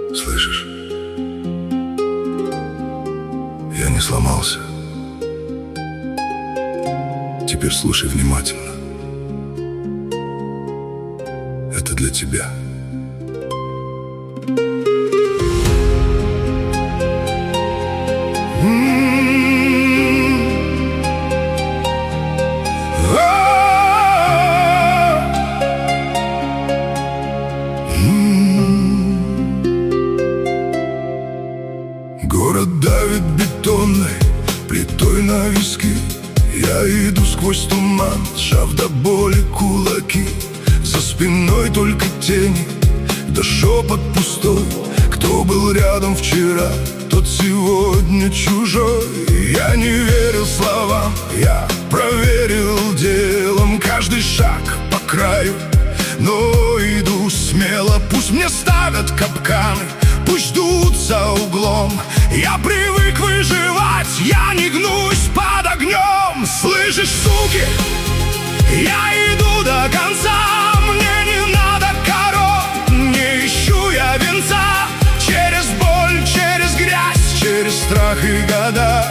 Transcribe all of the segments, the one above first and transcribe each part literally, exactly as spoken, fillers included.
Слышишь? Я не сломался. Теперь слушай внимательно. Это для тебя. Город давит бетонной плитой на виски. Я иду сквозь туман, сжав до боли кулаки. За спиной только тени, да шепот пустой. Кто был рядом вчера, тот сегодня чужой. Я не верил словам, я проверил делом. Каждый шаг по краю, но иду смело. Пусть мне ставят капканы, пусть ждут за углом. Я привык выживать, я не гнусь под огнем. Слышишь, суки, я иду до конца. Мне не надо коров, не ищу я венца. Через боль, через грязь, через страх и года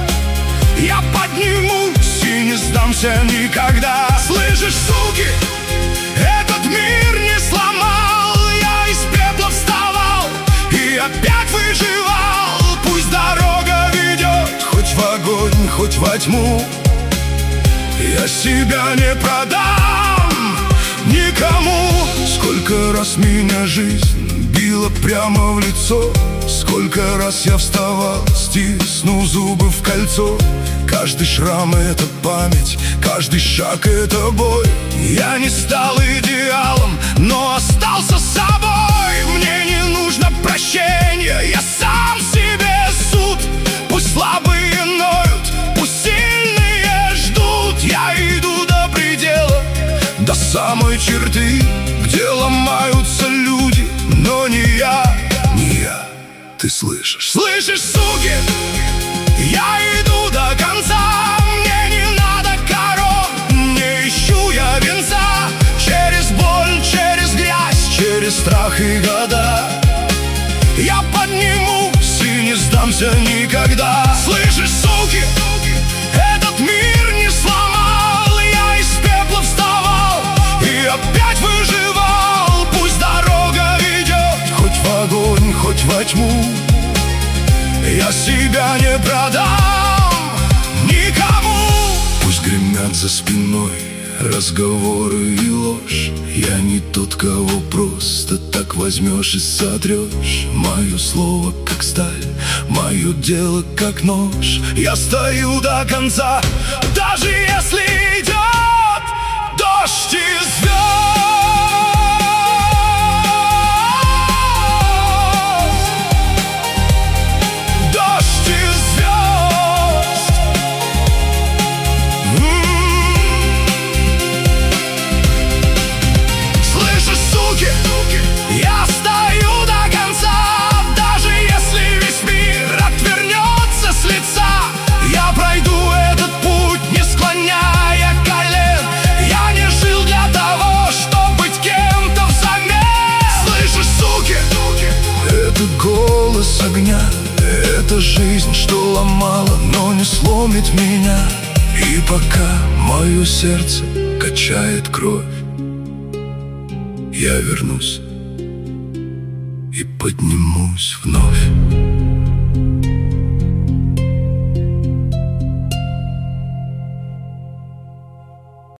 я поднимусь и не сдамся никогда. Слышишь, суки, этот мир не сломал. Я из пепла вставал и опять выживал. Пусть дорога ведет хоть в огонь, хоть во тьму. Я себя не продам никому. Сколько раз меня жизнь била прямо в лицо. Сколько раз я вставал, стиснув зубы в кольцо. Каждый шрам — это память, каждый шаг — это бой. Я не стал идеалом, но остался собой. Мне не нужно прощения, я сам себе суд. Пусть слабые ноют, пусть сильные ждут. Я иду до предела, до самой черты, где ломаются люди, но не я, не я. Ты слышишь? Слышишь, суки? Я иду до конца. Мне не надо коров, не ищу я венца. Через боль, через грязь, через страх и года я поднимусь и не сдамся никогда. Слышишь, суки? Этот мир не сломал. Я из пепла вставал и опять выживал. Пусть дорога ведет хоть в огонь, хоть во тьму. Я себя не продам никому. Пусть гремят за спиной разговоры и ложь. Я не тот, кого просто так возьмешь и сотрешь. Мое слово как сталь, мое дело как нож. Я стою до конца, даже если идет дождь и звезд. Я стою до конца, даже если весь мир отвернется с лица. Я пройду этот путь, не склоняя колен. Я не жил для того, чтобы быть кем-то взамен. Слышишь, суки? Это голос огня, это жизнь, что ломала, но не сломит меня. И пока мое сердце качает кровь, я вернусь и поднимусь вновь.